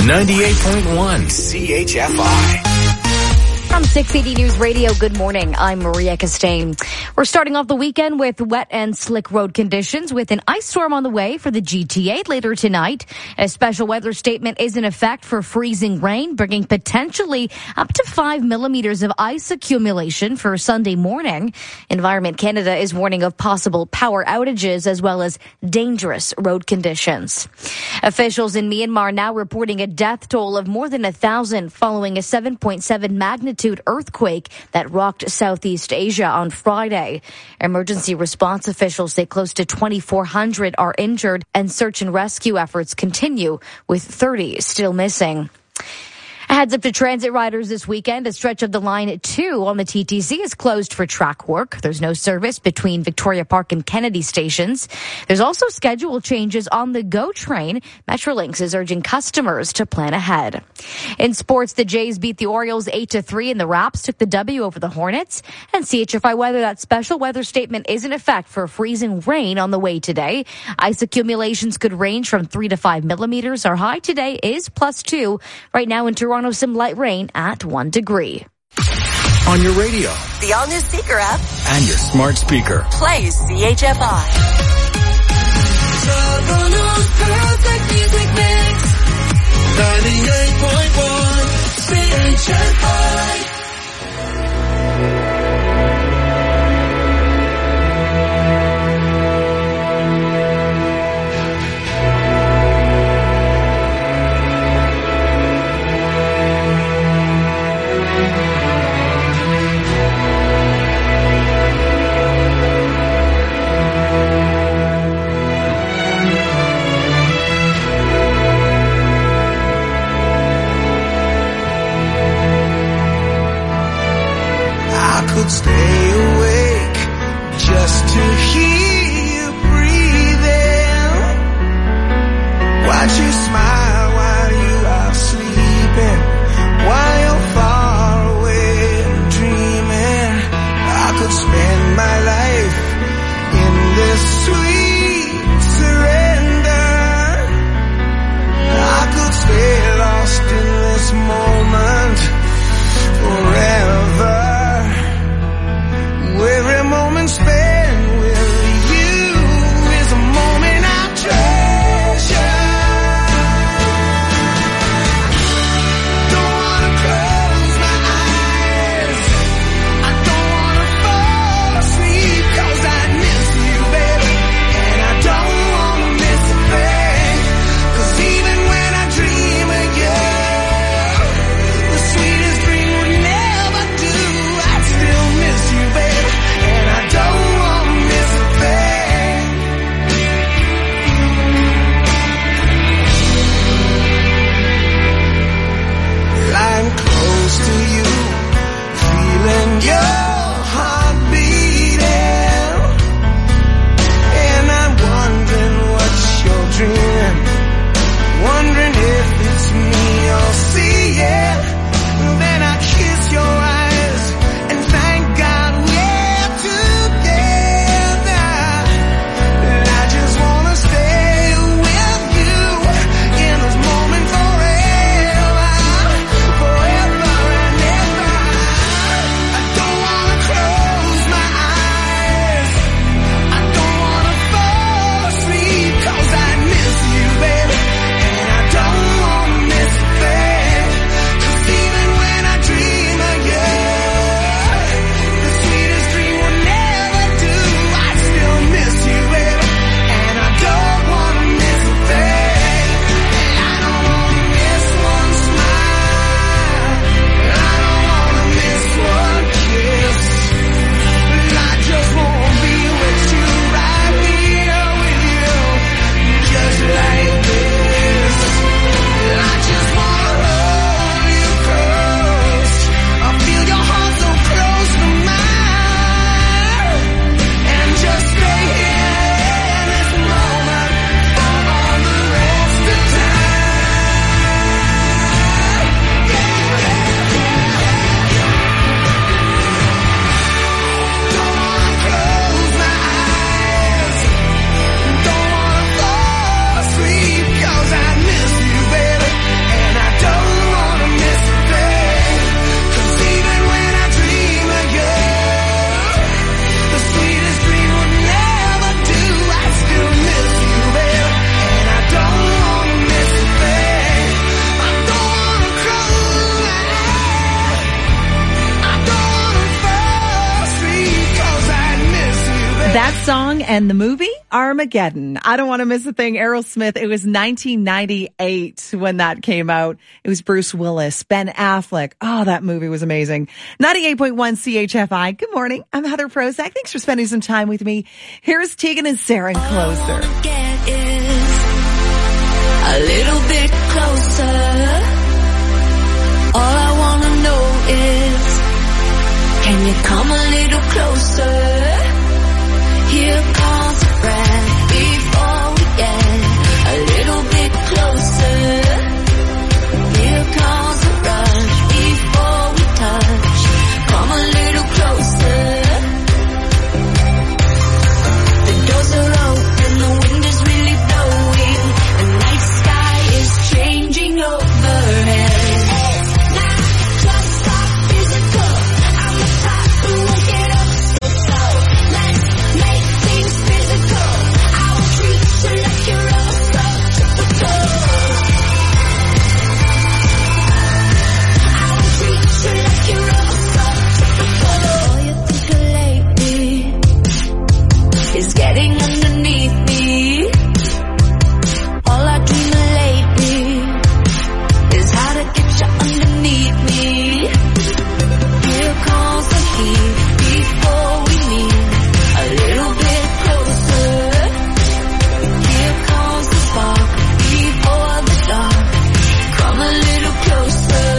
98.1 CHFI. From 680 News Radio, good morning. I'm Maria Castaigne. We're starting off the weekend with wet and slick road conditions with an ice storm on the way for the GTA later tonight. A special weather statement is in effect for freezing rain, bringing potentially up to 5 millimeters of ice accumulation for Sunday morning. Environment Canada is warning of possible power outages as well as dangerous road conditions. Officials in Myanmar now reporting a death toll of more than 1,000 following a 7.7 magnitude earthquake that rocked Southeast Asia on Friday. Emergency response officials say close to 2,400 are injured and search and rescue efforts continue with 30 still missing. A heads up to transit riders this weekend. A stretch of the Line 2 on the TTC is closed for track work. There's no service between Victoria Park and Kennedy stations. There's also schedule changes on the GO train. Metrolinx is urging customers to plan ahead. In sports, the Jays beat the Orioles 8-3 and the Raps took the W over the Hornets. And CHFI weather, that special weather statement is in effect for freezing rain on the way today. Ice accumulations could range from 3 to 5 millimeters. Our high today is +2. Right now in Toronto, some light rain at 1 degree. On your radio, the all-new Seeker app, and your smart speaker. Play CHFI. Toronto's perfect music mix. 98.1 CHFI. Could stay awake just to hear you breathing. Watch you smile while you are sleeping, while you're far away and dreaming. I could spend my life in this sweet surrender. I could stay lost in this moment forever. Every moment spent with you is a moment I treasure. song and the movie Armageddon. I don't want to miss a thing. Aerosmith. It was 1998 when that came out. It was Bruce Willis, Ben Affleck. Oh, that movie was amazing. 98.1 CHFI. Good morning. I'm Heather Prozac. Thanks for spending some time with me. Here's Tegan and Sarah and Closer. A little bit closer. All I want to know is, can you come a little closer? Here comes a breath before we get a little bit closer. Here comes a rush before we touch. Come a little closer. The doors are open, the wind is really blowing. The night sky is changing overhead. It's not just our physical. I'm the type who won't get up so slow. Let's make things physical. I will treat you like you're all so typical. I will treat you like you're all so typical. All you think of lately is getting underneath me. All I dream of lately is how to get you underneath me. Here comes the heat before we meet a little bit closer. Here comes the spark before the dark. Come a little closer.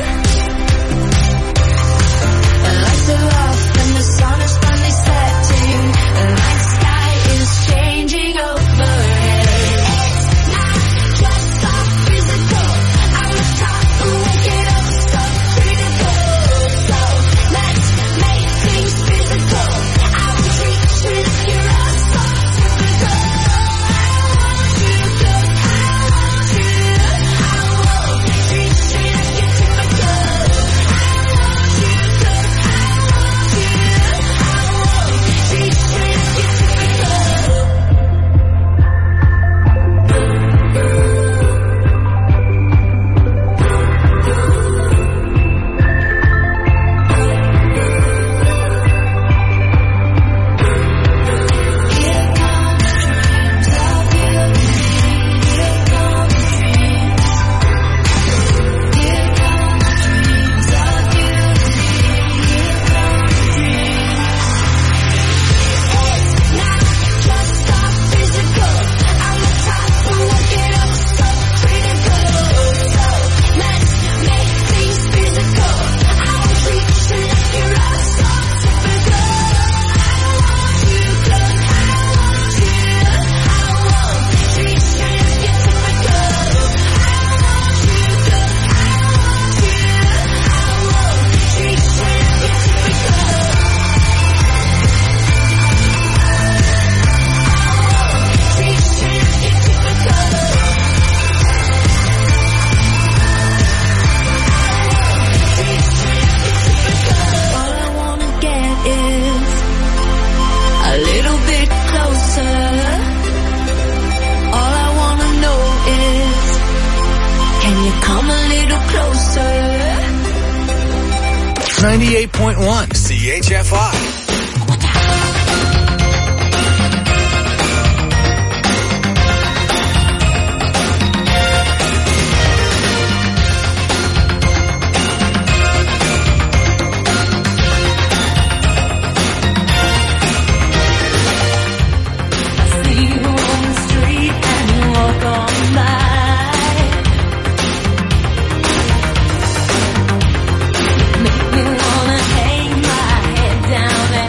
The lights are off and the sun is finally setting. The night sky is changing overhead. It's not just our physical. I'm the type who won't get up so critical. So let's make things physical. I will treat you like you're all so typical. I want you 'cause I want you. I won't treat you like you're typical. I want you 'cause I want you. I won't treat you like you're all I wanna know is, can you come a little closer? 98.1 CHFI. See you on the street and walk on by. Make me wanna hang my head down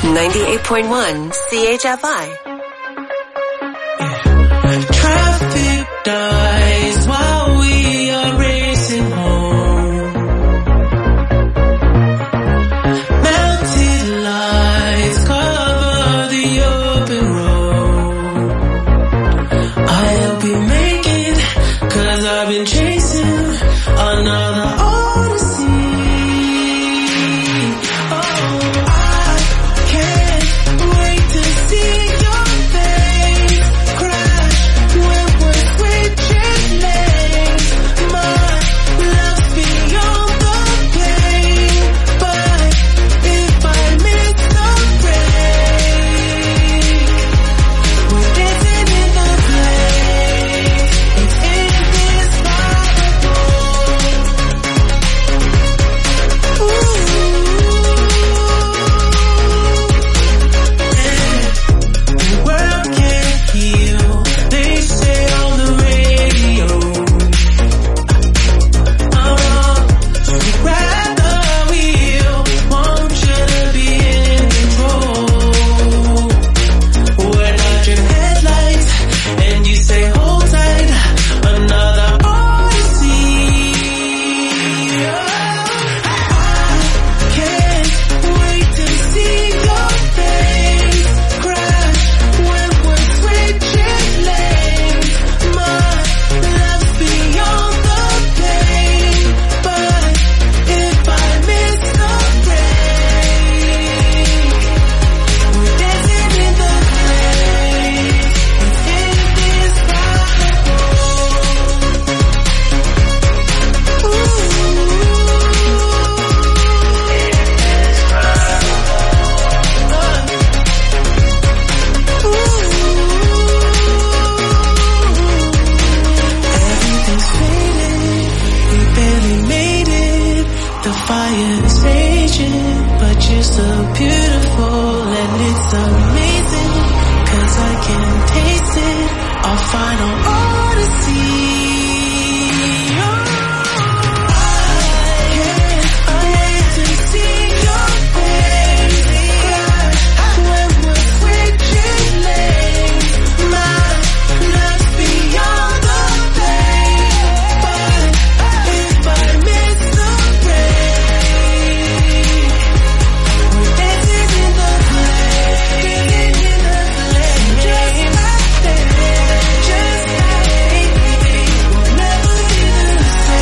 98.1 CHFI. Traffic dies while we are racing home. Mounted lights cover the open road. I'll be making, 'cause I've been chasing another odyssey. Oh, I can't wait to see your face crash when we're switching lanes. My love's beyond the pain, but if I miss the break, we're dancing in the place. It's indescribable. The world can't heal, they say on the radio. So grab the wheel, want you to be in control. We're dodging headlights, and you say hold tight, another odyssey. I can't wait to see your face crash when we're switching lanes. My love's beyond the pain, but if I miss the break, we're dancing in the place. It's indescribable. Everything's fading, we barely made it. The fire is raging, but you're so beautiful and it's amazing, 'cause I can taste it, our final odyssey. I can't wait to see your face crash when we're switching lanes. My love's beyond the pain, but if I miss the break, we're dancing in the place, just like that, just like we'll never be the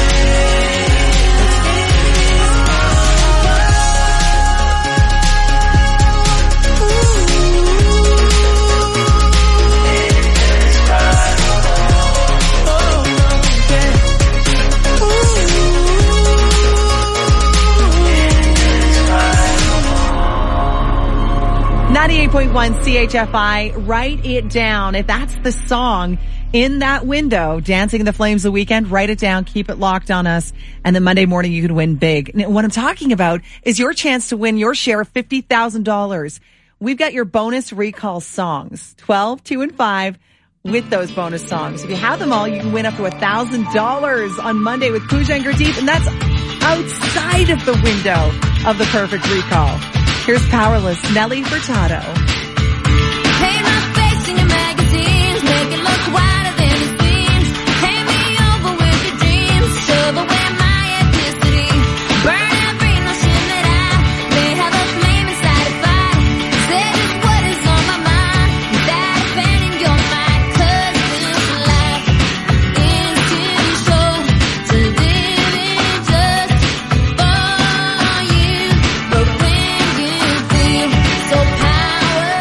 same. 98.1 CHFI, write it down. If that's the song in that window, Dancing in the Flames the weekend, write it down, keep it locked on us, and then Monday morning you can win big. Now, what I'm talking about is your chance to win your share of $50,000. We've got your bonus recall songs, 12, 2, and 5, with those bonus songs. If you have them all, you can win up to $1,000 on Monday with Pooja and Gurdeep, and that's outside of the window of the perfect recall. Here's Powerless, Nelly Furtado. Paint my face in your magazines, make it look wider than it seems. Paint me over with your dreams, serve away my ethnicity. Burn every notion that I may have a flame inside if I say just what is on my mind without offending your mind. 'Cause this life is too short to live in just for you. But when you feel so powerless,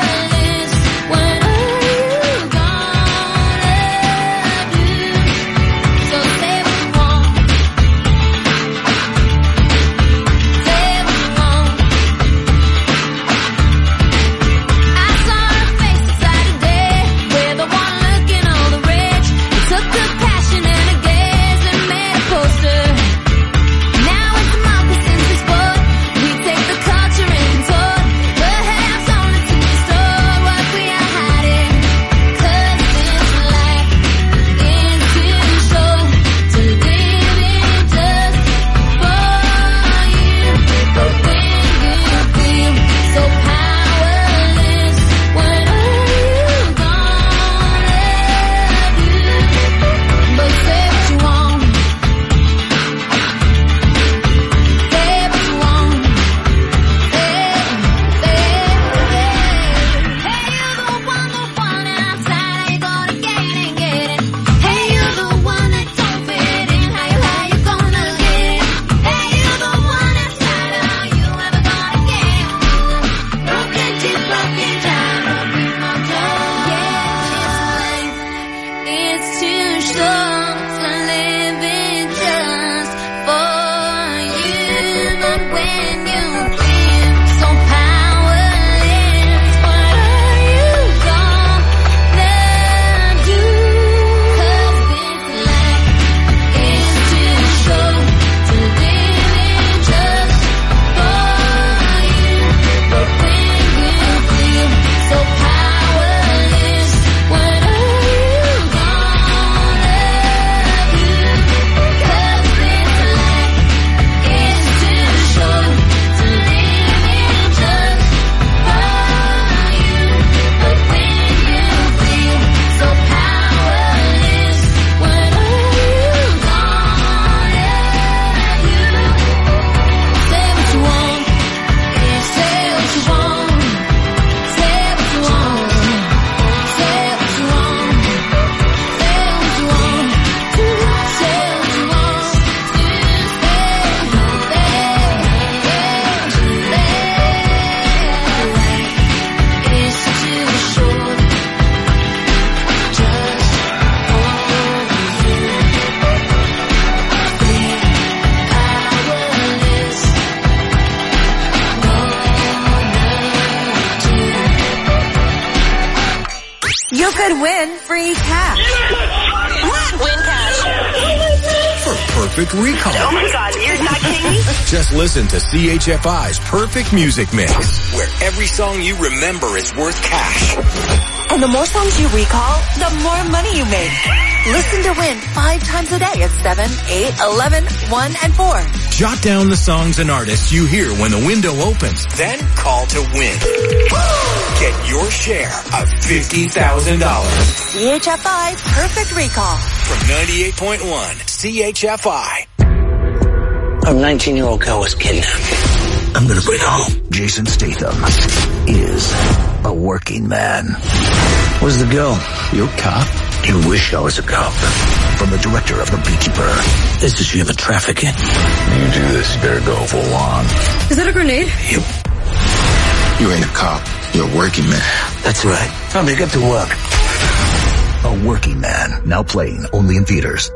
could win free cash. What? Win cash. For perfect recall. Oh my God, you're not kidding me? Just listen to CHFI's Perfect Music Mix, where every song you remember is worth cash. And the more songs you recall, the more money you make. Listen to Win 5 times a day at 7, 8, 11, 1, and 4. Jot down the songs and artists you hear when the window opens. Then call to win. Get your share of $50,000. CHFI's Perfect Recall. From 98.1 CHFI. A 19-year-old girl was kidnapped. I'm gonna bring her home. Jason Statham is a working man. Where's the girl? You a cop? You wish I was a cop. From the director of The Beekeeper. This is human trafficking. You do this, you better go full on. Is that a grenade? You ain't a cop. You're a working man. That's right. Time to get to work. A Working Man. Now playing only in theaters.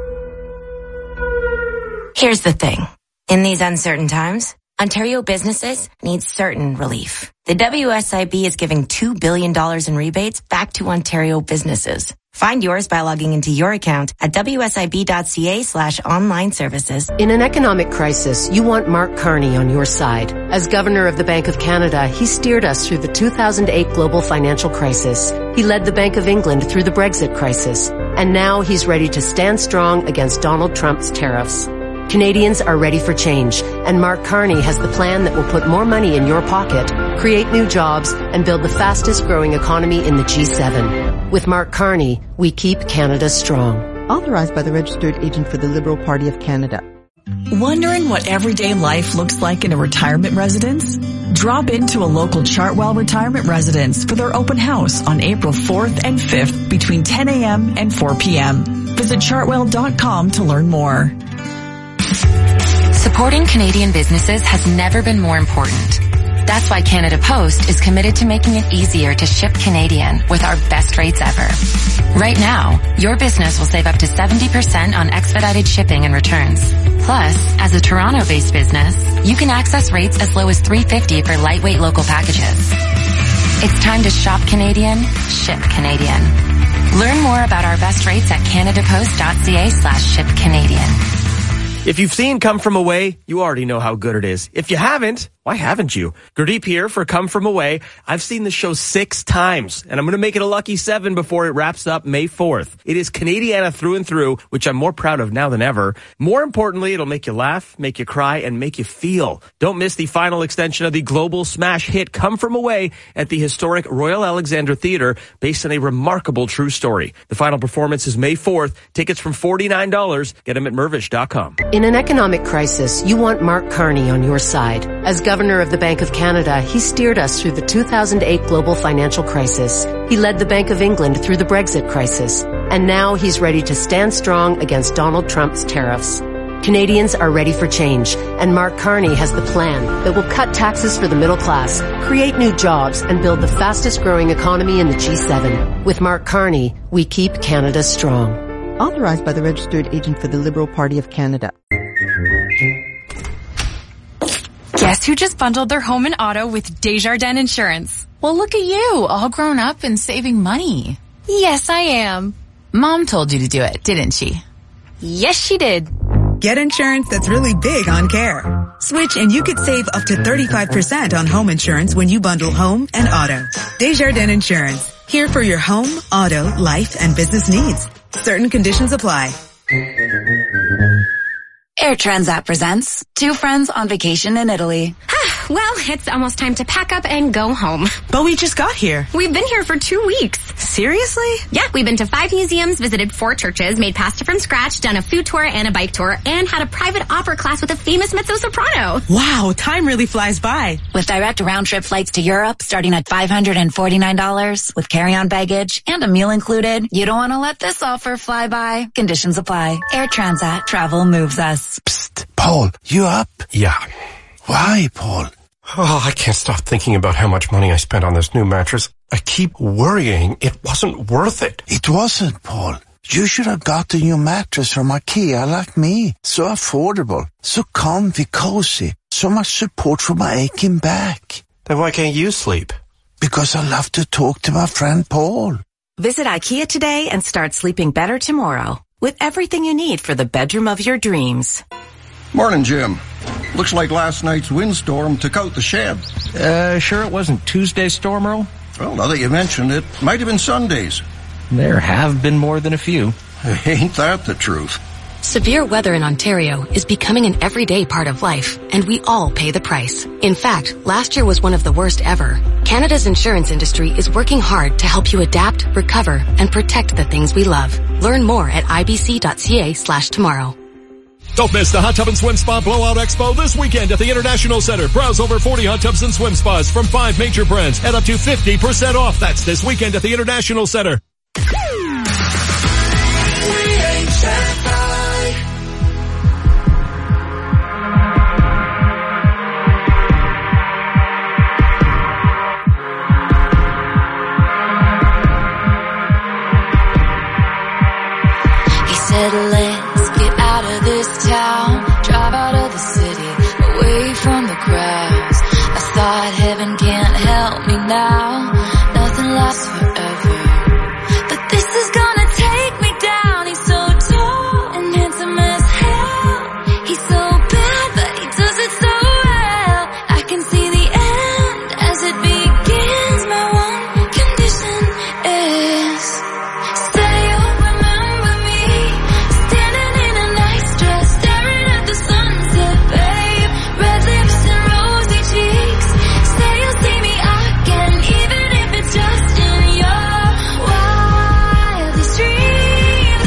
Here's the thing. In these uncertain times, Ontario businesses need certain relief. The WSIB is giving $2 billion in rebates back to Ontario businesses. Find yours by logging into your account at wsib.ca/online services. In an economic crisis, you want Mark Carney on your side. As Governor of the Bank of Canada, he steered us through the 2008 global financial crisis. He led the Bank of England through the Brexit crisis. And now he's ready to stand strong against Donald Trump's tariffs. Canadians are ready for change, and Mark Carney has the plan that will put more money in your pocket, create new jobs, and build the fastest growing economy in the G7. With Mark Carney, we keep Canada strong. Authorized by the Registered Agent for the Liberal Party of Canada. Wondering what everyday life looks like in a retirement residence? Drop into a local Chartwell retirement residence for their open house on April 4th and 5th between 10 a.m. and 4 p.m. Visit chartwell.com to learn more. Supporting Canadian businesses has never been more important. That's why Canada Post is committed to making it easier to ship Canadian with our best rates ever. Right now, your business will save up to 70% on expedited shipping and returns. Plus, as a Toronto-based business, you can access rates as low as $3.50 for lightweight local packages. It's time to shop Canadian, ship Canadian. Learn more about our best rates at canadapost.ca/shipcanadian. If you've seen Come From Away, you already know how good it is. If you haven't, why haven't you? Gurdeep here for Come From Away. I've seen the show 6 times, and I'm going to make it a lucky 7 before it wraps up May 4th. It is Canadiana through and through, which I'm more proud of now than ever. More importantly, it'll make you laugh, make you cry, and make you feel. Don't miss the final extension of the global smash hit Come From Away at the historic Royal Alexandra Theatre, based on a remarkable true story. The final performance is May 4th. Tickets from $49. Get them at mervish.com. In an economic crisis, you want Mark Carney on your side. As Governor of the Bank of Canada, he steered us through the 2008 global financial crisis. He led the Bank of England through the Brexit crisis. And now he's ready to stand strong against Donald Trump's tariffs. Canadians are ready for change, and Mark Carney has the plan that will cut taxes for the middle class, create new jobs, and build the fastest growing economy in the G7. With Mark Carney, we keep Canada strong. Authorized by the Registered Agent for the Liberal Party of Canada. Guess who just bundled their home and auto with Desjardins Insurance? Well, look at you, all grown up and saving money. Yes, I am. Mom told you to do it, didn't she? Yes, she did. Get insurance that's really big on care. Switch and you could save up to 35% on home insurance when you bundle home and auto. Desjardins Insurance. Here for your home, auto, life, and business needs. Certain conditions apply. Air Transat presents 2 friends on vacation in Italy. Well, it's almost time to pack up and go home. But we just got here. We've been here for 2 weeks. Seriously? Yeah, we've been to 5 museums, visited 4 churches, made pasta from scratch, done a food tour and a bike tour, and had a private opera class with a famous mezzo-soprano. Wow, time really flies by. With direct round-trip flights to Europe starting at $549 with carry-on baggage and a meal included, you don't want to let this offer fly by. Conditions apply. Air Transat. Travel moves us. Psst, Paul, you up? Yeah. Why, Paul? Oh, I can't stop thinking about how much money I spent on this new mattress. I keep worrying it wasn't worth it. It wasn't, Paul. You should have got a new mattress from IKEA like me. So affordable, so comfy, cozy, so much support for my aching back. Then why can't you sleep? Because I love to talk to my friend Paul. Visit IKEA today and start sleeping better tomorrow with everything you need for the bedroom of your dreams. Morning, Jim. Looks like last night's windstorm took out the shed. Sure it wasn't Tuesday's storm, Earl? Well, now that you mentioned it, might have been Sunday's. There have been more than a few. Ain't that the truth? Severe weather in Ontario is becoming an everyday part of life, and we all pay the price. In fact, last year was one of the worst ever. Canada's insurance industry is working hard to help you adapt, recover, and protect the things we love. Learn more at ibc.ca/tomorrow. Don't miss the Hot Tub and Swim Spa Blowout Expo this weekend at the International Center. Browse over 40 hot tubs and swim spas from 5 major brands at up to 50% off. That's this weekend at the International Center. He said, let's get out of this town, drive out of the city, away from the crowds. I thought heaven can't help me now, nothing lasts forever. But this is gonna take me down. He's so tall and handsome as hell. He's so bad, but he does it so well. I can see the end as it begins. My one condition is stay you'll remember me, standing in a nice dress, staring at the sunset, babe. Red lips and rosy cheeks. Say you'll see me again, even if it's just in your wildest dreams.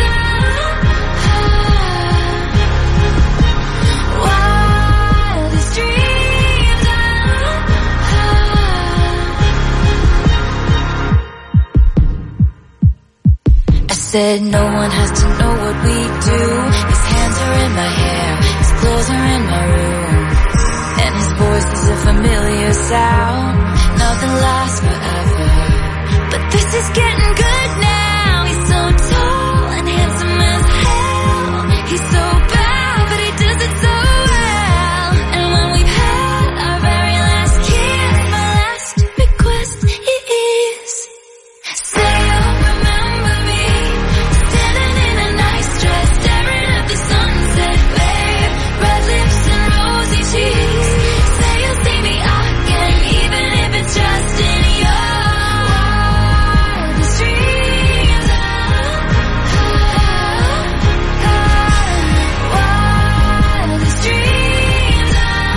Wildest dreams. I said no one has to know what we do. His hands are in my hair, his clothes are in my room, and his voice is a familiar sound. Nothing lasts forever, but this is getting good now. He's so tall and handsome as hell. He's so bad, but he does it so well. And when we've had our very last kiss, my last request is say you'll remember me, standing in a nice dress, staring at the sunset, babe. Red lips and rosy cheeks. Say you'll see me again, even if it's just in your wildest dreams. Wildest dreams.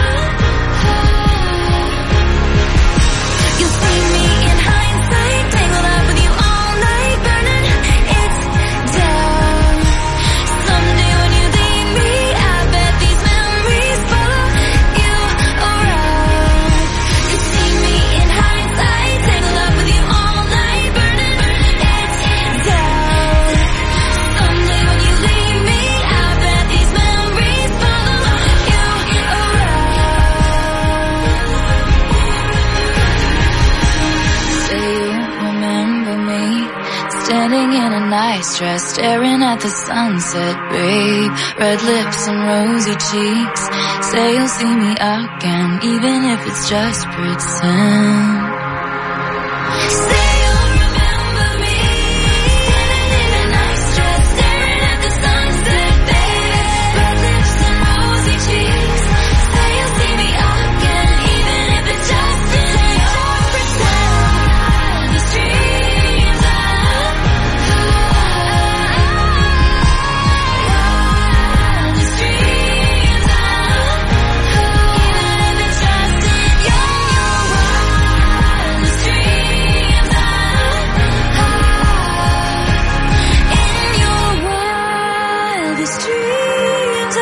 You'll see me in hindsight, tangled up with you all night, burning it down. Someday when you leave me, I bet these memories follow you around. You see me in hindsight, tangled up with you all night, burning it down. Someday when you leave me, I bet these memories follow you around. Say you remember me, standing in a nice dress, staring at the sunset, babe. Red lips and rosy cheeks. Say you'll see me again, even if it's just pretend. Say you'll remember me, standing in a nice dress, staring at the sunset, babe. Red lips and rosy cheeks. Say you'll see me again, even if it's just pretend. Wildest dreams. Wildest dreams. Even if it's just in your wildest dreams. In your wildest dreams.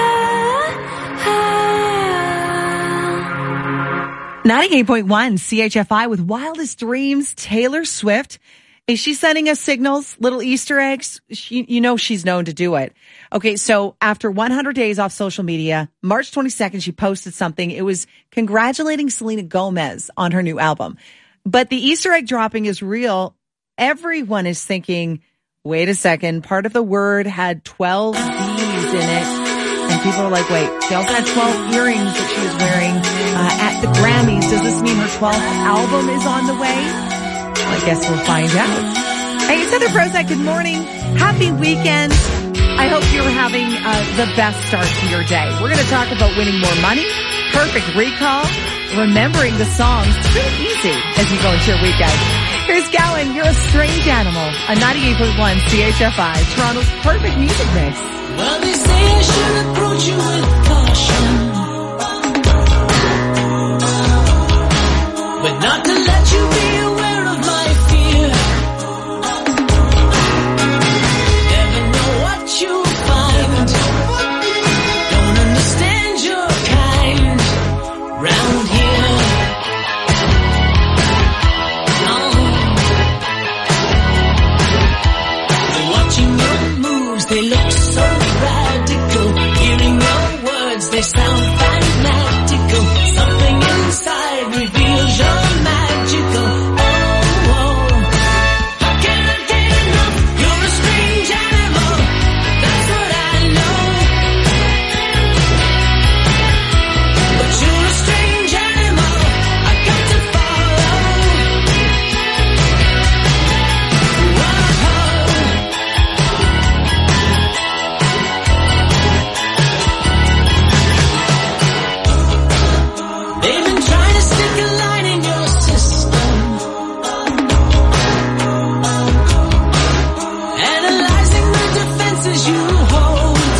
98.1 CHFI with Wildest Dreams, Taylor Swift. Is she sending us signals, little Easter eggs? You know she's known to do it. Okay, so after 100 days off social media, March 22nd, she posted something. It was congratulating Selena Gomez on her new album. But the Easter egg dropping is real. Everyone is thinking, wait a second, part of the word had 12 B's in it. And people are like, wait, she also had 12 earrings that she was wearing at the Grammys. Does this mean her 12th album is on the way? Well, I guess we'll find out. Hey, it's Heather Prozac. Good morning. Happy weekend. I hope you're having the best start to your day. We're going to talk about winning more money, perfect recall, remembering the songs. It's really easy as you go into your weekend. Here's Gowan, You're a Strange Animal, a 98.1 CHFI, Toronto's perfect music mix. Well, they say I should approach you with caution, but not to let you be aware of my fear. Never know what you'll find. Don't understand your kind round here. Watching your moves, they look so radical. Hearing your words, they sound fanatical. Something inside reveals you're magical. Oh, how can I get enough? You're a strange animal, that's what I know. But you're a strange animal, I got to follow. They've been trying to stick a line in your system, analyzing the defenses you hold,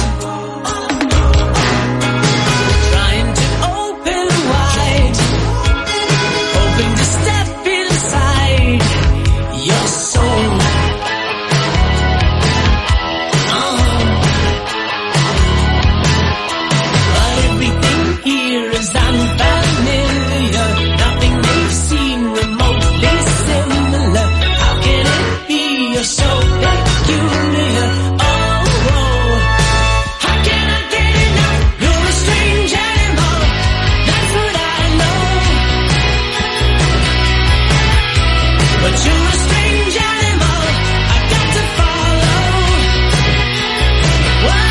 trying to open wide, hoping to step inside your soul. But everything here is unfamiliar. Nothing they've seen remotely similar. How can it be you're so peculiar? Oh, how can I get enough? You're a strange animal, that's what I know. But you're a strange animal, I got to follow. Whoa.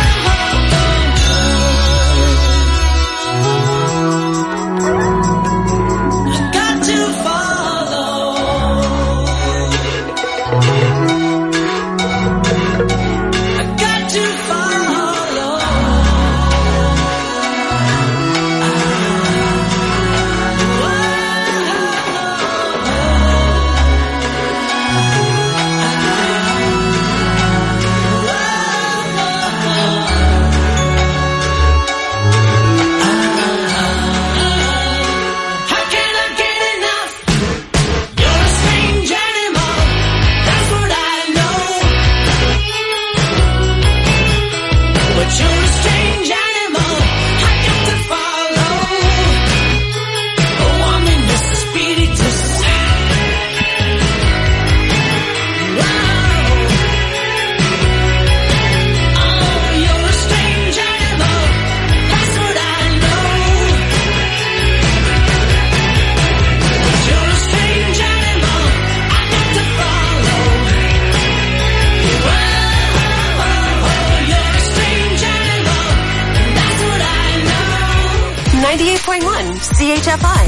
I got to follow. I got to follow. How can I get enough? You're a strange animal, that's what I know. But you're a strange animal, I got to follow. Oh, I'm in the spiritus. Wow. Oh, you're a strange animal, that's what I know. You're a strange animal, I got to follow. Whoa, you're a strange animal, that's what I know. 98.1 CHFI.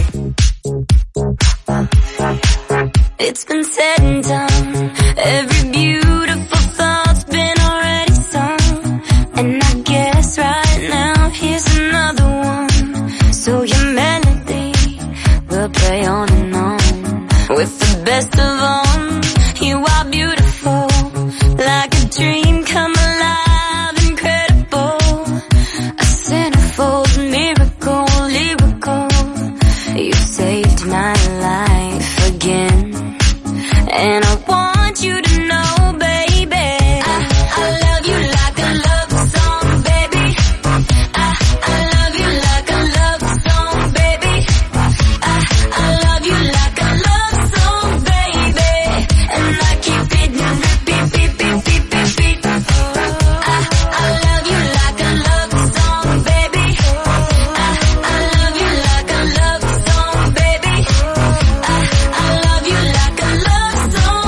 It's been said and done. Every beautiful thought's been already sung. And I guess right now here's another one. So your melody will play on and on. With the best of all, you are beautiful. Like a dream come alive, incredible. A centerfold miracle, lyrical. You saved my life again. And I want you to know, baby, I love you like a love song, baby. I love you like a love song, baby. I love you like a love song, baby. And I keep it on repeat, beep, beep, beep, beep, beep. I love you like a love song, baby. I love you like a love song, baby. I love you like a love song,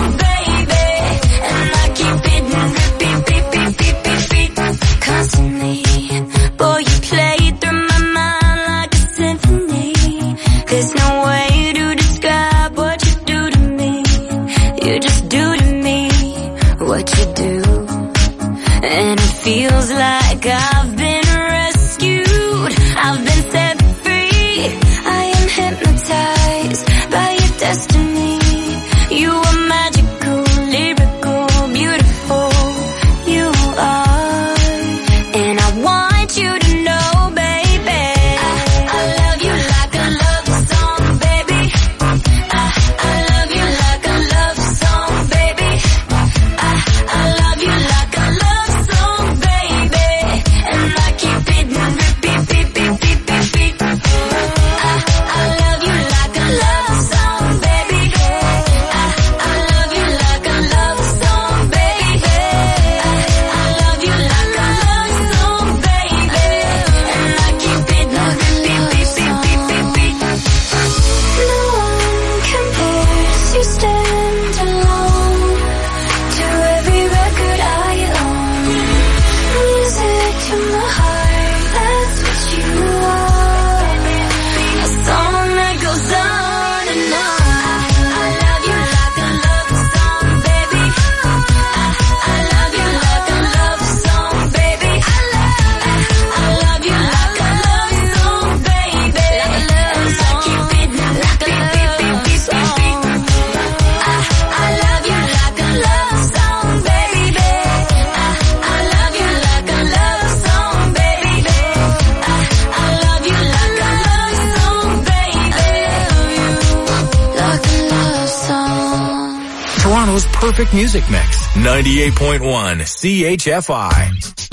Toronto's perfect music mix. 98.1 CHFI.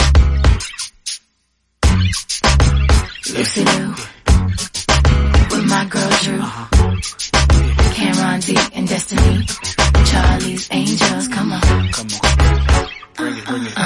Lucy Lou, with my girl Drew, Cameron D and Destiny, Charlie's Angels, come on. Bring it.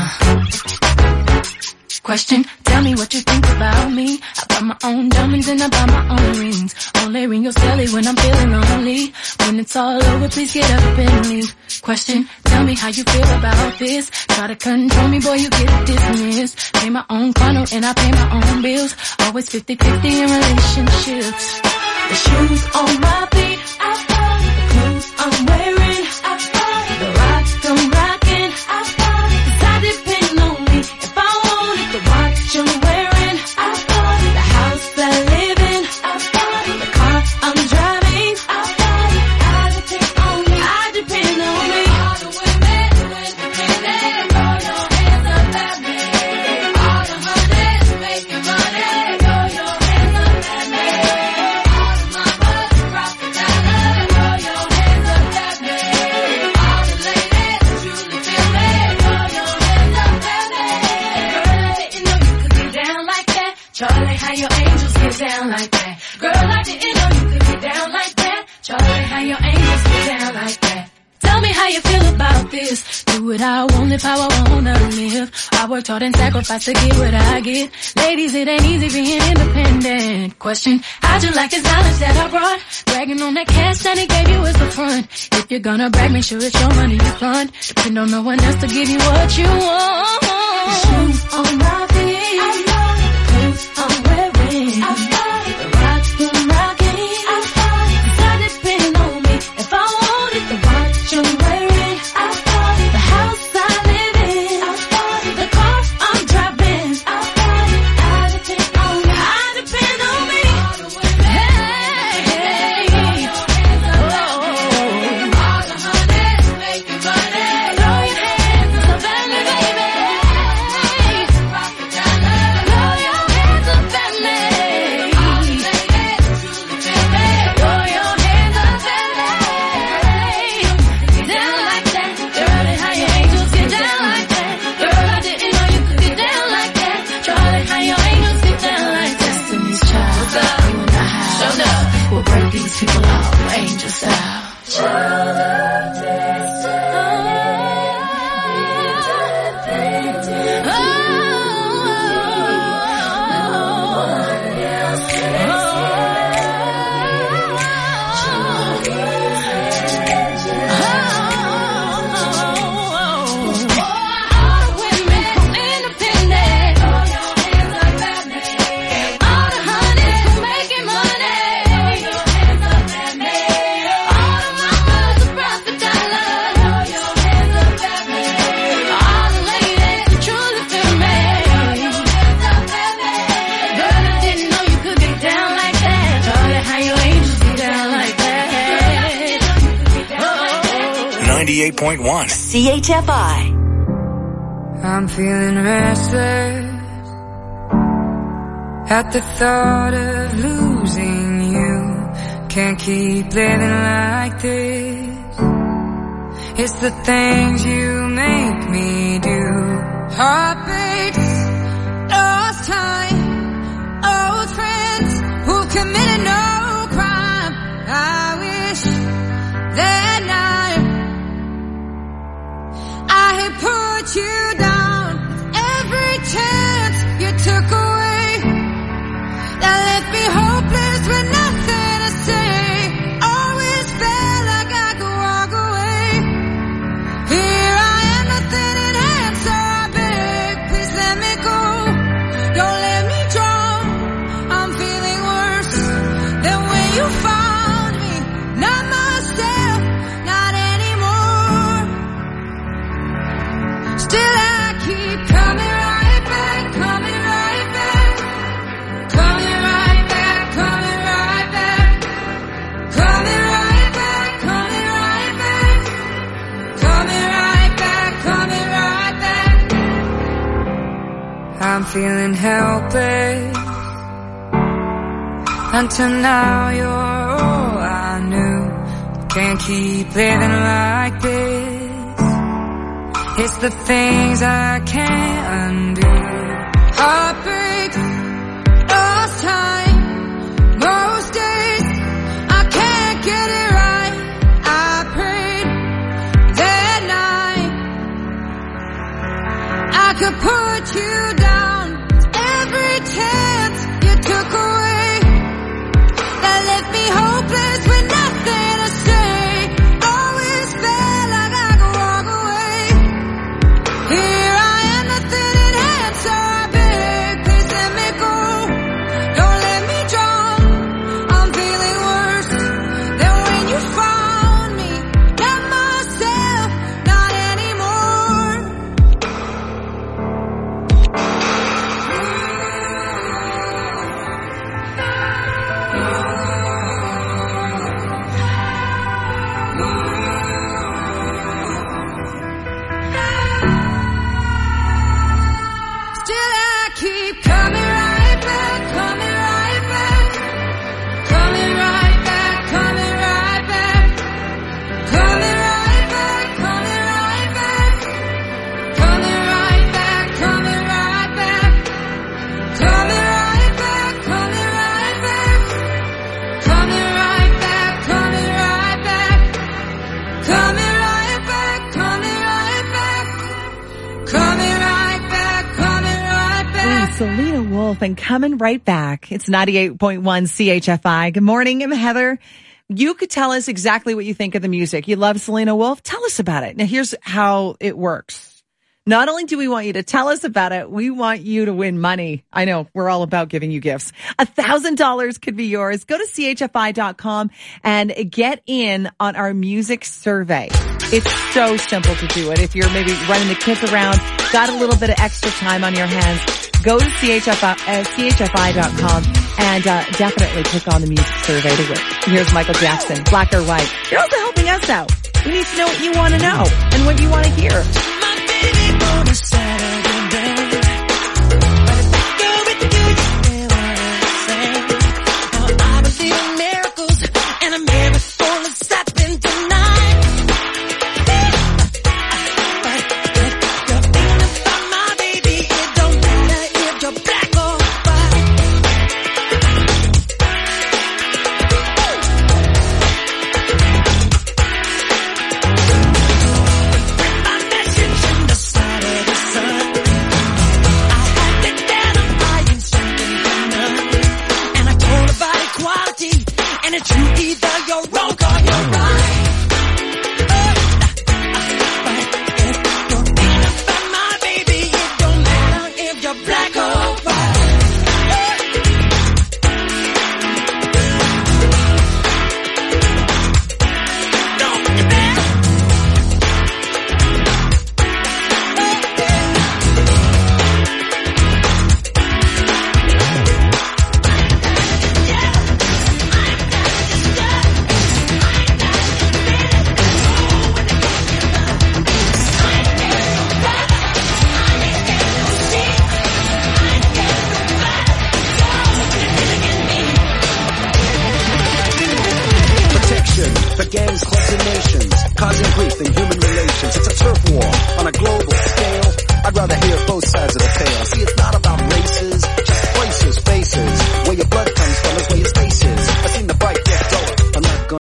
Question, tell me what you think about me. I buy my own diamonds and I buy my own rings. Only ring your celly when I'm feeling lonely. When it's all over, please get up and leave. Question, tell me how you feel about this. Try to control me, boy, you get dismissed. Pay my own condo and I pay my own bills. Always 50-50 in relationships. The shoes on my feet, I buy. The clothes I'm wearing, I buy. The rocks I'm rocking, I buy. 'Cause I depend on me if I want it. The watch I'm wearing, I buy. The house I live in, I buy. The car I'm driving, I buy. I depend on me, I depend on me. All the women who independent, throw your hands up at me. All the honeys making money, throw your hands up at me. All the mamas rocking dollars, throw your hands up at me. All the ladies who truly feel me, throw your hands up at me. Girl, I didn't know you could get down like that. Charlie, how your angels get down like that. Girl, I didn't know you could get down like that. Charlie, how your angels get down like that. Tell me how you feel about this. Do what I want, live how I wanna live. I worked hard and sacrificed to get what I get. Ladies, it ain't easy being independent. Question, how'd you like this knowledge that I brought? Bragging on that cash that he gave you as the front. If you're gonna brag, make sure it's your money you fund. Depend on no one else to give you what you want. The shoes on my feet, I buy. The clothes I'm wearing, I buy. The rocks I'm rocking, I buy. 'Cause I depend on me if I want it. The watch I'm wearing, I buy. The house I live in, I buy. The car I'm driving, I buy. I depend on me, I depend on me. All the women, hey, all the honeys making money. Throw your hands up at me, baby. Rockin' dollars, throw your hands up at me. All the ladies who truly feel me, throw your hands up at me. Get down like that, Charlie, how your angels get down like that. Girl, I didn't know you could get down like that. Charlie, how your angels get down like that. Destiny's Child, what's up? You in the house, showed up. We'll break these people out, angel style. CHFI. I'm feeling restless at the thought of losing you. Can't keep living like this. It's the things you make me do. Heartbreaks, lost time, old friends who committed no crime. I wish that night I had put you down. Every chance you took away, that left me hopeless with nothing to say. Always felt like I could walk away. Here I am, nothing in hand, so I beg, please let me go. Don't let me drown. I'm feeling worse than when you found me. Not myself, not anymore. Still I keep coming right back, coming right back. Coming right back, coming right back. Coming right back, coming right back. Coming right back, coming right back. I'm feeling helpless. Until now you're all I knew. Can't keep living like this. It's the things I can't undo. Heartbreak, lost time. Most days I can't get it right. I prayed that night I could put you down. Every chance you took away that left me hopeless with nothing to say. Always felt like I could walk away. Here I am, nothing in hand, so I beg, please let me go. Don't let me drown. I'm feeling worse than when you found me. Not myself, not anymore. Still I keep coming right back, coming right back, coming right back, coming right back, coming right back, coming right back, coming right back, coming right back, coming right back, coming right back, coming right back, coming right back, coming right back, coming right back, coming right back, coming right back. Selena Wolf and Coming Right Back. It's 98.1 CHFI. Good morning. I'm Heather. You could tell us exactly what you think of the music. You love Selena Wolf? Tell us about it. Now, here's how it works. Not only do we want you to tell us about it, we want you to win money. I know, we're all about giving you gifts. $1,000 could be yours. Go to CHFI.com and get in on our music survey. It's so simple to do it. If you're maybe running the kids around, got a little bit of extra time on your hands, go to CHFI.com and definitely click on the music survey to win. Here's Michael Jackson, Black or White. You're also helping us out. We need to know what you want to know and what you want to hear. On a Saturday day, but if I go with you, you feel what I'm saying. Now I believe in miracles, and a miracle is happening tonight. But if you're thinking about my baby, it don't matter if you're black or white. My message in the Saturday sun. I had to get up high and something from none. And I told about equality, and it's true, either you're wrong or you're right. But if you're thinking about my baby, it don't matter if you're black or white. Don't you bet. Protection for gangs, clubs, and nations, causing grief in human relations. It's a turf war on a global scale. I'd rather hear both sides of the tale. See, it's not about races, just places, faces. Where your blood comes from is where your space is. I've seen the fight get dull. I'm not gonna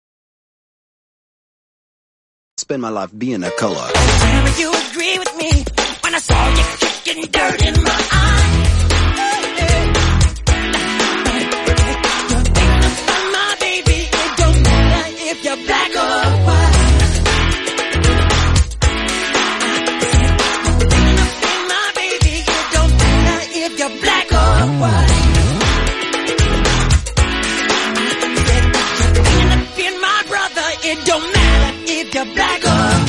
spend my life being a color. Tell me you agree with me when I saw you kicking dirt in my eye. You're thinking about my baby, it don't matter if you're black or white. You're thinking about my baby, it don't matter if you're black or white. You're thinking about my brother, it don't matter if you're black or white.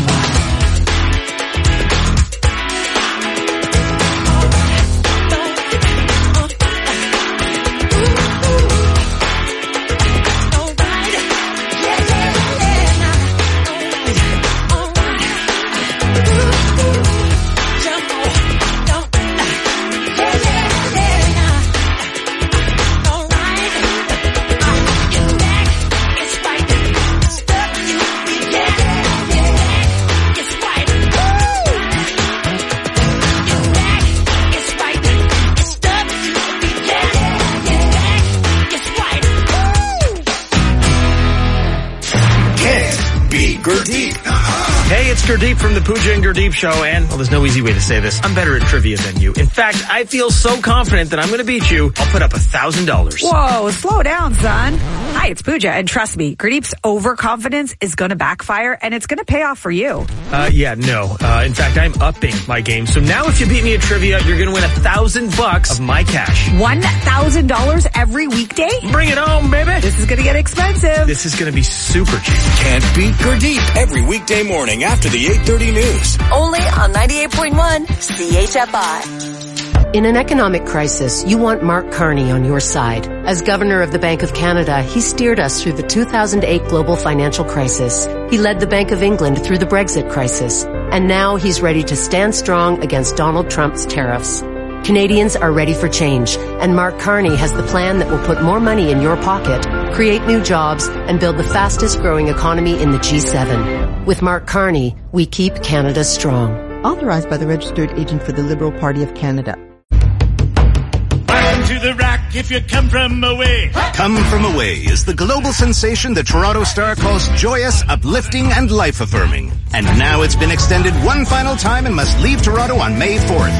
Gurdeep from the Pooja and Gurdeep Show, and, well, there's no easy way to say this. I'm better at trivia than you. In fact, I feel so confident that I'm going to beat you, I'll put up $1,000. Whoa, slow down, son. Hi, it's Pooja, and trust me, Gurdeep's overconfidence is going to backfire, and it's going to pay off for you. In fact, I'm upping my game. So now if you beat me at trivia, you're going to win $1,000 of my cash. $1,000 every weekday? Bring it home, baby. This is going to get expensive. This is going to be super cheap. Can't beat Gurdeep every weekday morning after the 8:30 news. Only on 98.1 CHFI. In an economic crisis, you want Mark Carney on your side. As governor of the Bank of Canada, he steered us through the 2008 global financial crisis. He led the Bank of England through the Brexit crisis. And now he's ready to stand strong against Donald Trump's tariffs. Canadians are ready for change, and Mark Carney has the plan that will put more money in your pocket, create new jobs, and build the fastest growing economy in the G7. With Mark Carney, we keep Canada strong. Authorized by the Registered Agent for the Liberal Party of Canada. Welcome to the Rock if you come from away. Come From Away is the global sensation the Toronto Star calls joyous, uplifting, and life-affirming. And now it's been extended one final time and must leave Toronto on May 4th.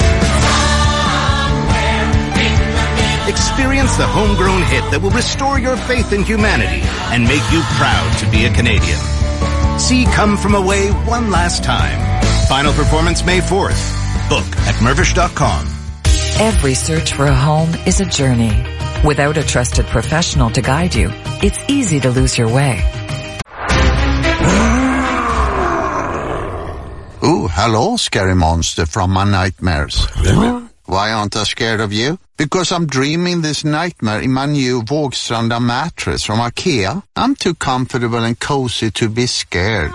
Experience the homegrown hit that will restore your faith in humanity and make you proud to be a Canadian. See Come From Away one last time. Final performance May 4th. Book at Mirvish.com. Every search for a home is a journey. Without a trusted professional to guide you, it's easy to lose your way. Oh, hello, scary monster from my nightmares. Why aren't I scared of you? Because I'm dreaming this nightmare in my new Vågstranda mattress from IKEA. I'm too comfortable and cozy to be scared.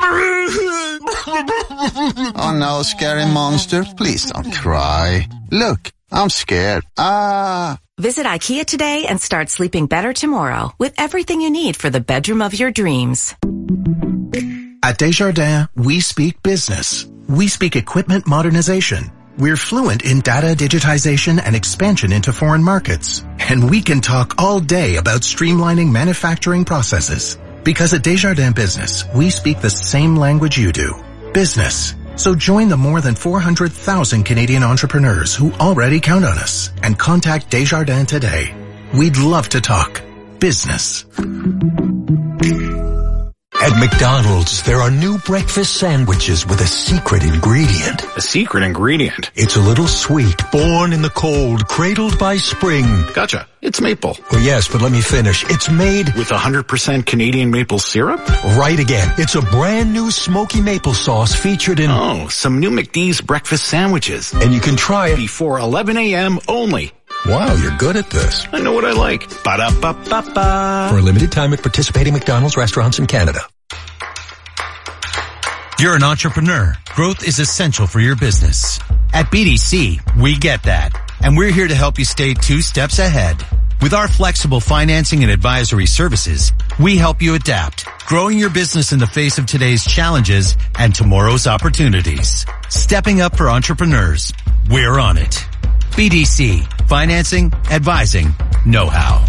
Oh no, scary monster, please don't cry. Look, I'm scared. Visit IKEA today and start sleeping better tomorrow with everything you need for the bedroom of your dreams. At Desjardins, we speak business. We speak equipment modernization. We're fluent in data digitization and expansion into foreign markets. And we can talk all day about streamlining manufacturing processes. Because at Desjardins Business, we speak the same language you do. Business. So join the more than 400,000 Canadian entrepreneurs who already count on us and contact Desjardins today. We'd love to talk business. At McDonald's, there are new breakfast sandwiches with a secret ingredient. A secret ingredient? It's a little sweet, born in the cold, cradled by spring. Gotcha. It's maple. Oh yes, but let me finish. It's made with 100% Canadian maple syrup? Right again. It's a brand new smoky maple sauce featured in... Oh, some new McD's breakfast sandwiches. And you can try it before 11 a.m. only. Wow, you're good at this. I know what I like. Ba-da-ba-ba-ba. For a limited time at participating McDonald's restaurants in Canada. You're an entrepreneur. Growth is essential for your business. At BDC, we get that. And we're here to help you stay 2 steps ahead. With our flexible financing and advisory services, we help you adapt, growing your business in the face of today's challenges and tomorrow's opportunities. Stepping up for entrepreneurs. We're on it. BDC, financing, advising, know-how.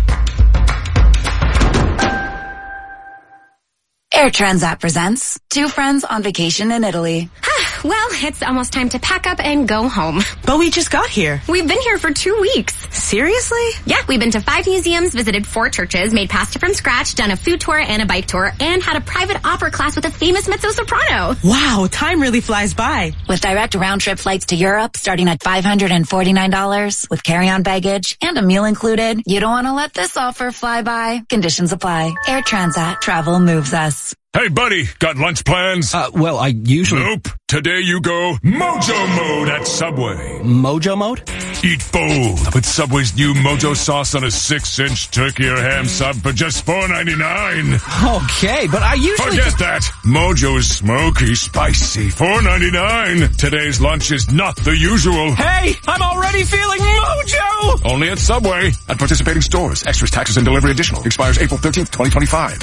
Air Transat presents 2 friends on vacation in Italy. Well, it's almost time to pack up and go home. But we just got here. We've been here for 2 weeks. Seriously? Yeah, we've been to 5 museums, visited 4 churches, made pasta from scratch, done a food tour and a bike tour, and had a private opera class with a famous mezzo-soprano. Wow, time really flies by. With direct round-trip flights to Europe starting at $549 with carry-on baggage and a meal included, you don't want to let this offer fly by. Conditions apply. Air Transat. Travel moves us. Hey, buddy, got lunch plans? Well, I usually... Nope. Today you go Mojo Mode at Subway. Mojo Mode? Eat full with Subway's new Mojo sauce on a 6-inch turkey or ham sub for just $4.99. Okay, but I usually... Forget that. Mojo's smoky, spicy, $4.99. Today's lunch is not the usual. Hey, I'm already feeling Mojo! Only at Subway. At participating stores. Extras, taxes, and delivery additional. Expires April 13th, 2025.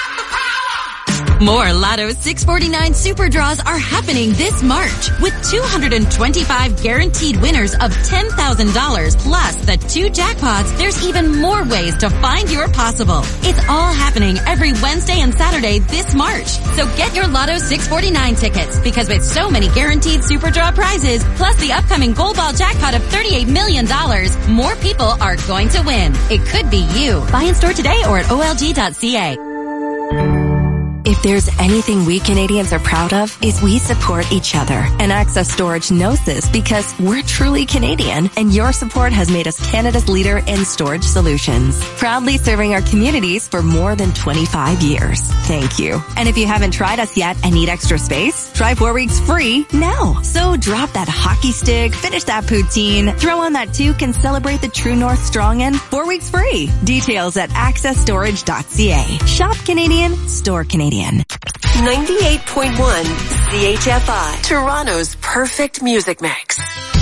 More Lotto 649 Super Draws are happening this March with 225 guaranteed winners of $10,000 plus the 2 jackpots. There's even more ways to find your possible. It's all happening every every Wednesday and Saturday this March. So get your Lotto 649 tickets, because with so many guaranteed Super Draw prizes, plus the upcoming Gold Ball jackpot of $38 million, more people are going to win. It could be you. Buy in store today or at olg.ca. If there's anything we Canadians are proud of, is we support each other. And Access Storage knows this because we're truly Canadian, and your support has made us Canada's leader in storage solutions. Proudly serving our communities for more than 25 years. Thank you. And if you haven't tried us yet and need extra space, try 4 weeks free now. So drop that hockey stick, finish that poutine, throw on that toque, and celebrate the True North Strong End 4 weeks free. Details at accessstorage.ca. Shop Canadian, store Canadian. 98.1 CHFI, Toronto's perfect music mix.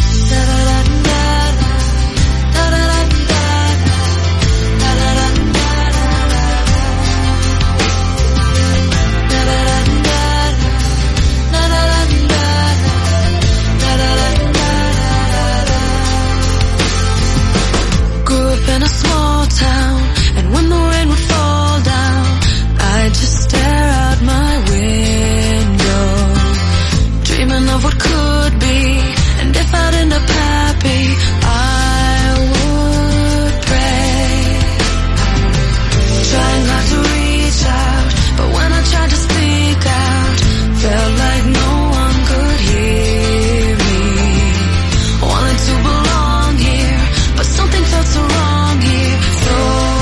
Grew up in a small town, and when the rain would fall down, I'd just stare out my window, dreaming of what could be. And if I'd end up happy, I would pray, trying hard to reach out, but when I tried to speak out, felt like no one could hear me. Wanted to belong here, but something felt so wrong here. So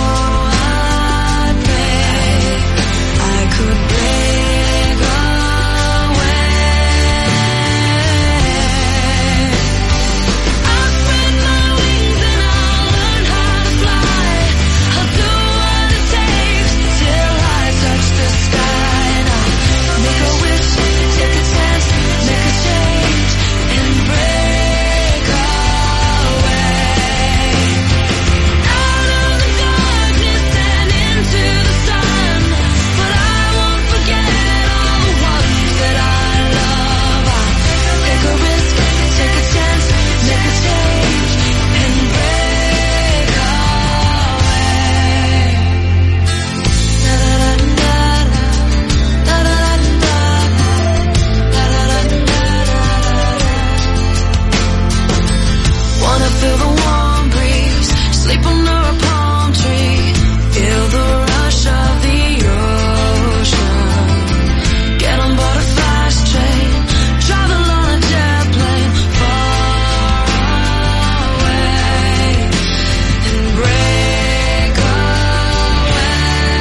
I prayed I could break away. I'll spread my wings and I'll learn how to fly. I'll do what it takes till I touch the sky. And I'll make a wish, take a chance, make a change, and break away. Out of the darkness and into the sun, but I won't forget all the ones that I love. I'll take a risk, take a chance, make a change, and break away. Wanna feel the warm breeze, sleep under a palm tree, feel the rush of the ocean, get on board a fast train, travel on a jet plane far away, and break away.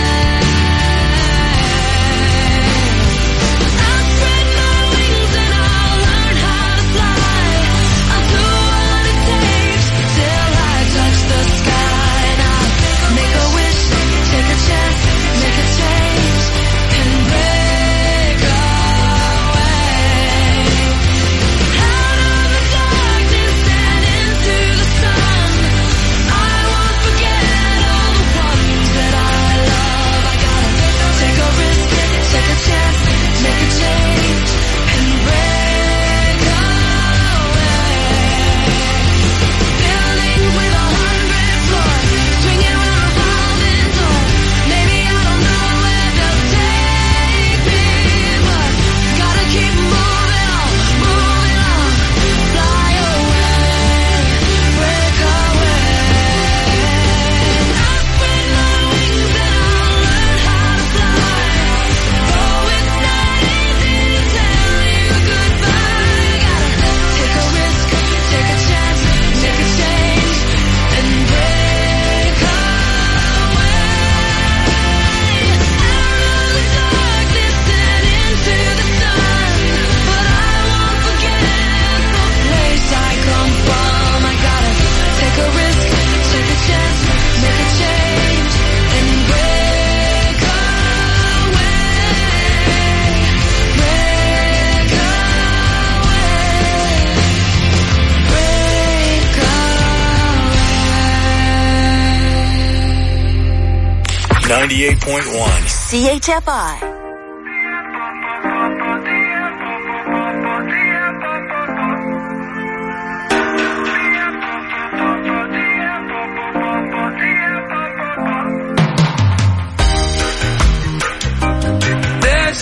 I'll spread my wings and I'll learn how to fly. I'll do what it takes till I touch the sky. And I'll make a wish, take a chance, make a change, and break away. Out of the darkness and into the sun, I won't forget all the ones that I love. I gotta take a risk, take a chance, make a change, and break away. Building with 100 floors, swinging around a revolving door. Maybe I don't know where they'll take me, but gotta keep moving on, fly away, break away. I'll spread my wings and I'll learn how to fly. Oh, it's not easy to tell you goodbye. Gotta take a risk, take a chance, make a change, and break away. Out of the darkness and into the sun, but I won't forget the place I come from. I gotta take a risk, take a chance, make a change, and break away, break away, break away. 98.1 CHFI.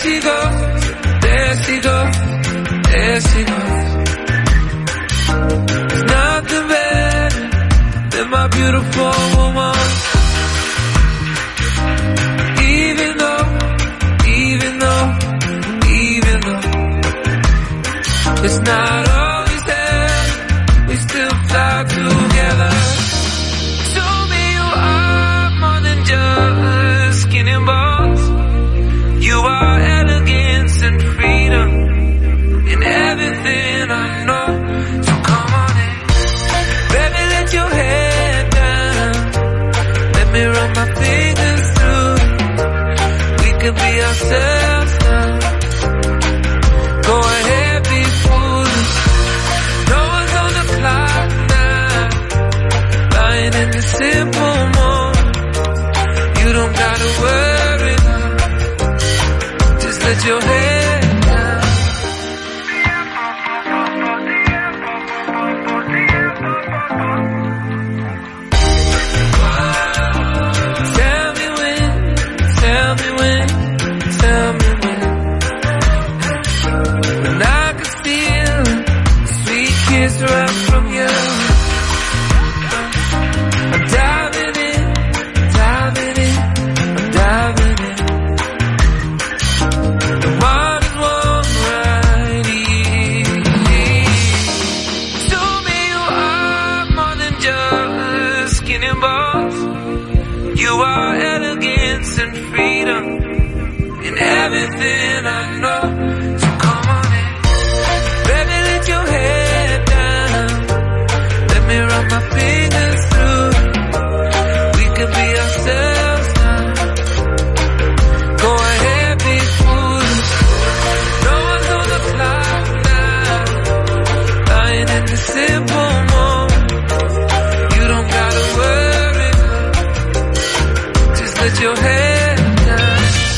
she goes, there she goes, there she goes. There's nothing better than my beautiful woman. Even though it's not always there, we still fly together. Show me you are more than just skin and bones. You are elegance and freedom in everything I know. So come on in, baby, let your head down. Let me run my fingers through it. We can be ourselves now. Go ahead, be foolish. No one's on the clock now. Lying in the simple moment. You don't gotta worry now. Just let your head down. Tell me when, tell me when, tell me when. When I could feel a sweet kiss right from you. I'm diving in, diving in, I'm diving in. The water's warm right here. Show me you are more than just skin and bones. You are elegance and freedom in everything I know. So come on in, baby, let your head down. Let me run my fingers through it. We can be ourselves now. Go ahead, be foolish. No one's on the clock now. Lying in the simple moment. You don't gotta worry now. Just let your head down.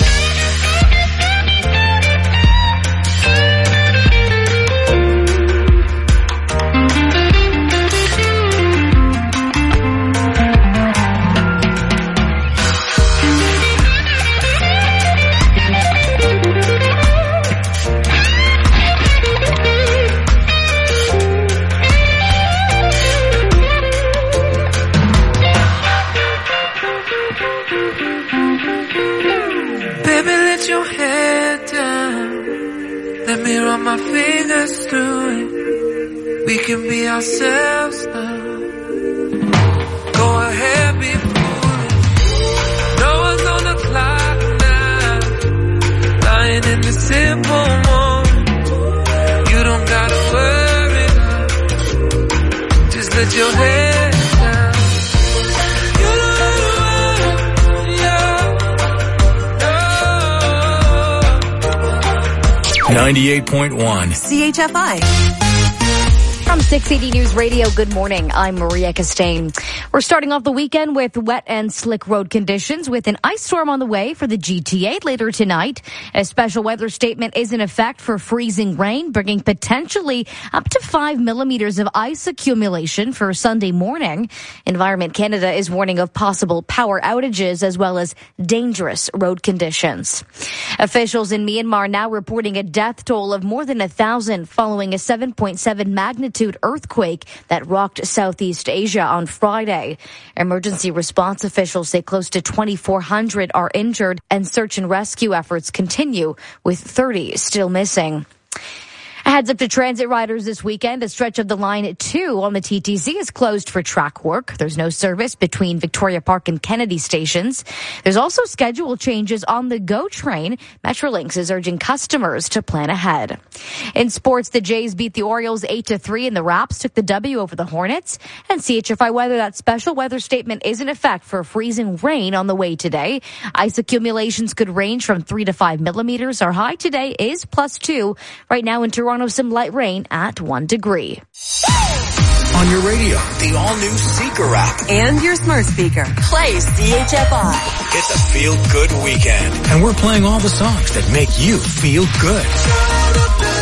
Baby, let your head down. Let me run my fingers through it. We can be ourselves now. Go ahead, be foolish. No one's on the clock now. Lying in the simple moment. You don't gotta worry now. Just let your head down. You don't gotta worry, yeah. 98.1 CHFI. From 680 News Radio, good morning. I'm Maria Castaigne. We're starting off the weekend with wet and slick road conditions with an ice storm on the way for the GTA later tonight. A special weather statement is in effect for freezing rain, bringing potentially up to 5 millimeters of ice accumulation for Sunday morning. Environment Canada is warning of possible power outages as well as dangerous road conditions. Officials in Myanmar now reporting a death toll of more than 1,000 following a 7.7 magnitude earthquake that rocked Southeast Asia on Friday. Emergency response officials say close to 2,400 are injured and search and rescue efforts continue with 30 still missing. A heads up to transit riders this weekend. A stretch of the Line 2 on the TTC is closed for track work. There's no service between Victoria Park and Kennedy stations. There's also schedule changes on the GO train. Metrolinx is urging customers to plan ahead. In sports, the Jays beat the Orioles 8-3 and the Raps took the W over the Hornets. And CHFI weather, that special weather statement is in effect for freezing rain on the way today. Ice accumulations could range from 3 to 5 millimeters. Our high today is +2. Right now in Toronto, some light rain at 1 degree. On your radio, the all-new Seeker app. And your smart speaker. Play CHFI. It's a feel-good weekend. And we're playing all the songs that make you feel good.